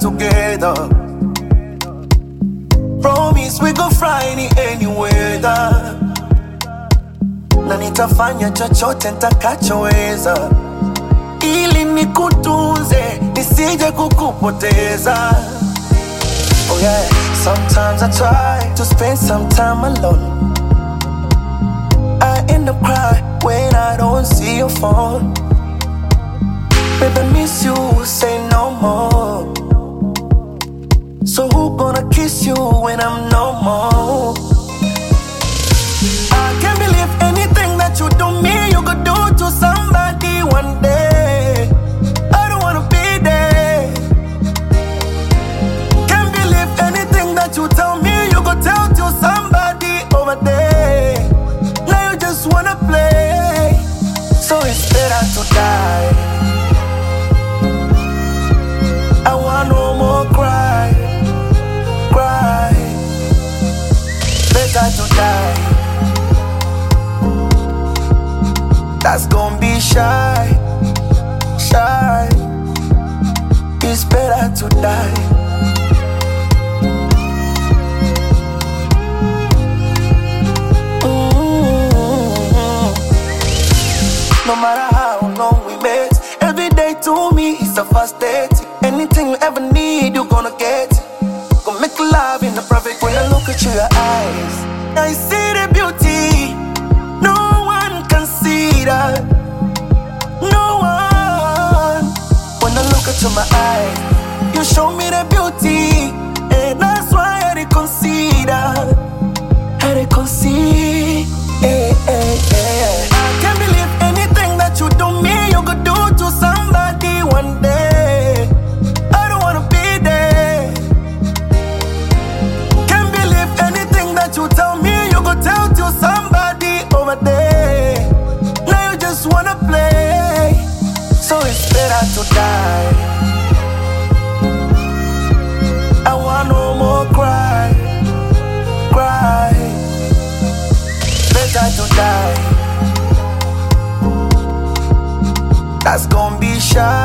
together. Promise we go fly any weather. Na nitafanya chochote nitakachoweza ili nikutunze nisije kukupoteza. Oh yeah, sometimes I try to spend some time alone. I end up crying when I don't see your phone. Baby, I miss you, say no more. So who gonna kiss you when I'm no more? I can't believe anything that you do me, you could do to somebody one day. I don't wanna be there. Can't believe anything that you tell me, you could tell to somebody over there. Now you just wanna play, so it's better to die. I want no more cry. Better to die. That's gonna be shy. It's better to die. No matter how long we met, every day to me is the first date. Anything you ever need, you're gonna get. Gonna make love in the private. When I look at your eyes, I see the beauty. No one can see that. No one. When I look into my eyes, you show me the beauty, and that's why I reconsider. I reconsider. I can't believe anything that you do me, you could do to somebody one day. I don't wanna be there. Can't believe anything that you tell me, you could tell to somebody over there. Now you just wanna play, so it's better to die. I want no more cry. Better to die. That's gonna be shy.